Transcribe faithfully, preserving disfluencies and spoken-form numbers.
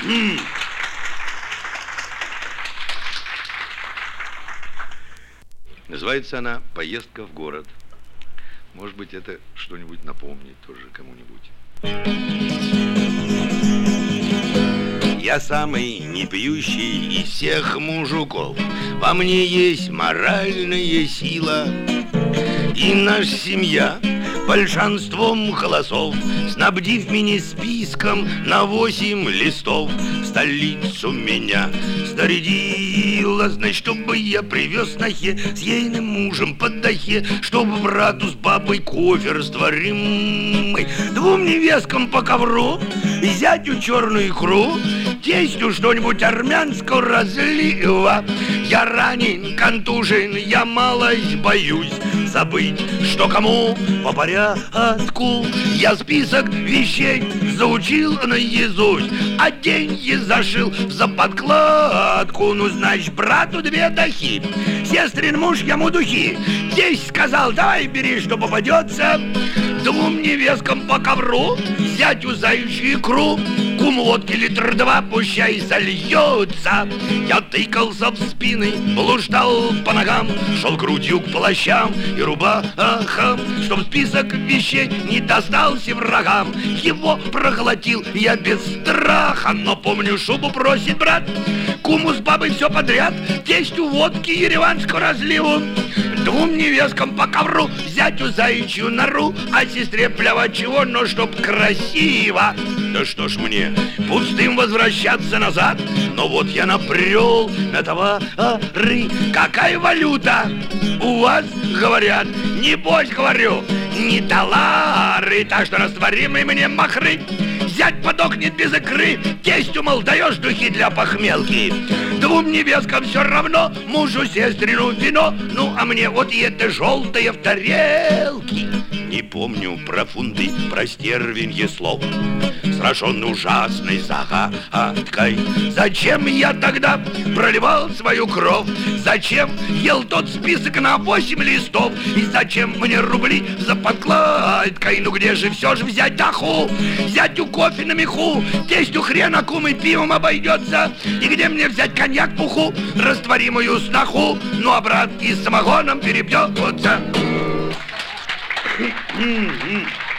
М. Называется она «Поездка в город». Может быть, это что-нибудь напомнит тоже кому-нибудь. Я самый непьющий из всех мужиков. Во мне есть моральная сила. И наша семья большинством голосов, снабдив меня списком на восемь листов, в столицу меня снарядила, значит, чтобы я привез нахе с ейным мужем под дахе, чтобы брату с бабой кофе растворимый, двум невесткам по ковру, зятю черную икру, тестю что-нибудь армянского разлива. Я ранен, контужен, я малость боюсь забыть, что кому по порядку. Я список вещей заучил наизусть, а деньги зашил за подкладку. Ну, значит, брату две дахи, сестрин муж ему духи. Тесть сказал, давай бери, что попадется. Двум невесткам по ковру, зятю заячью икру, кум водки литр два, пущай сольется. Я тыкался в спины, блуждал по ногам, шел грудью к плащам и рубахам, чтоб список вещей не достался врагам. Его проглотил я без страха, но помню, шубу просит брат, куму с бабой все подряд, тестю водки ереванского разливу, двум невесткам по ковру, зятю заячью нору, а сестре плевать чего, но чтоб красиво. Да что ж мне, пустым возвращаться назад? Но вот я напрел на товары. Какая валюта у вас, говорят? Небось, говорю, не талары, так что растворимый мне махры. Зять подохнет без икры, тестю, мол, даешь духи для похмелки. Двум невесткам все равно, мужу сестрину вино, ну, а мне вот и это желтое в тарелке. Не помню про фунты, про стервенье слов, сраженный ужасной загадкой. Зачем я тогда проливал свою кровь? Зачем ел тот список на восемь листов? И зачем мне рубли за подкладкой? Ну где же все же взять даху? Зятю кофе на меху, тестю хрена кум и пивом обойдется. И где мне взять коньяк пуху, растворимую сноху? Ну а брат и с самогоном перебьется. Mm-hmm.